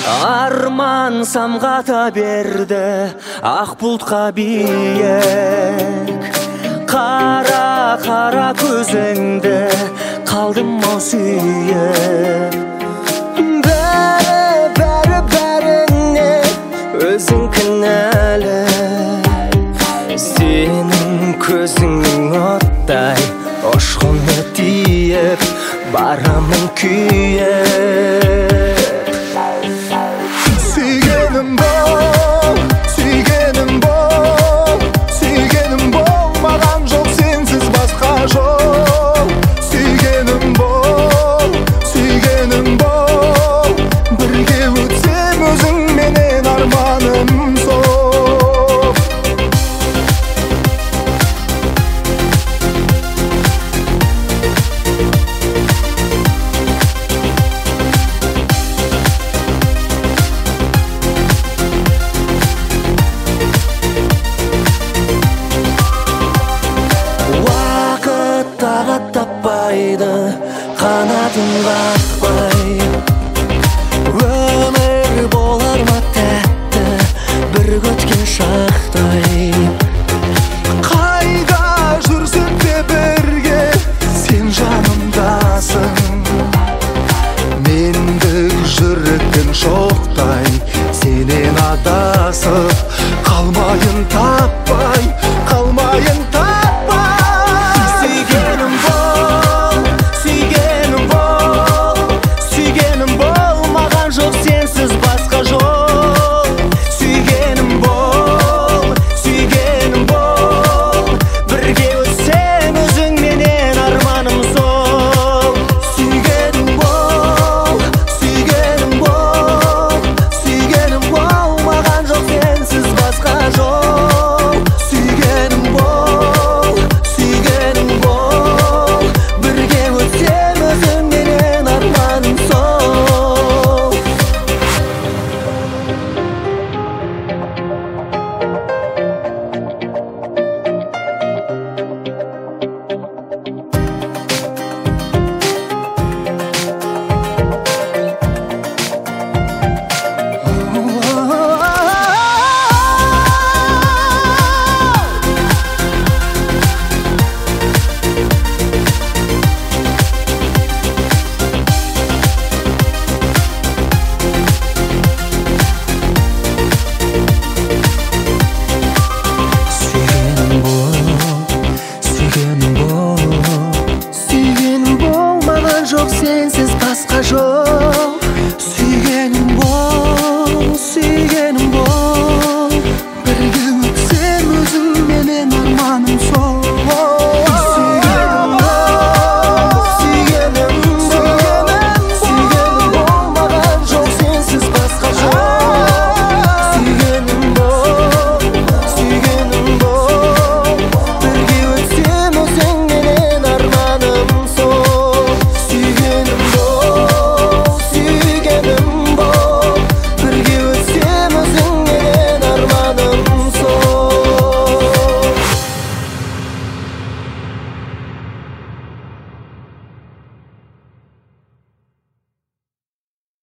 Арман самғата берді ақ бұлтқа биік. Қара көзіңді қалдым ау сүйіп. Бәріне өзің кінәлі. Сенің көзіңнің оттай ұшқыны тиіп, барамын күйіп. Сүйгенім бол, сүйгенім бол, сүйгенім бол, маған жоқ сенсіз басқа жол. Сүйгенім бол, сүйгенім бол, бірге өтсем өзіңменен арманым сол. Таппайды қанатын қақпай. Өмір болар ма тәтті бір көткен шақтай. Қайда жүрсек те бірге сен жанымдасың. Мендік жүректен шоқтай сенен адасып, қалмайын таппай, қалмайын таппай. Сүйгенім бол, маған жоқ сенсіз басқа жол.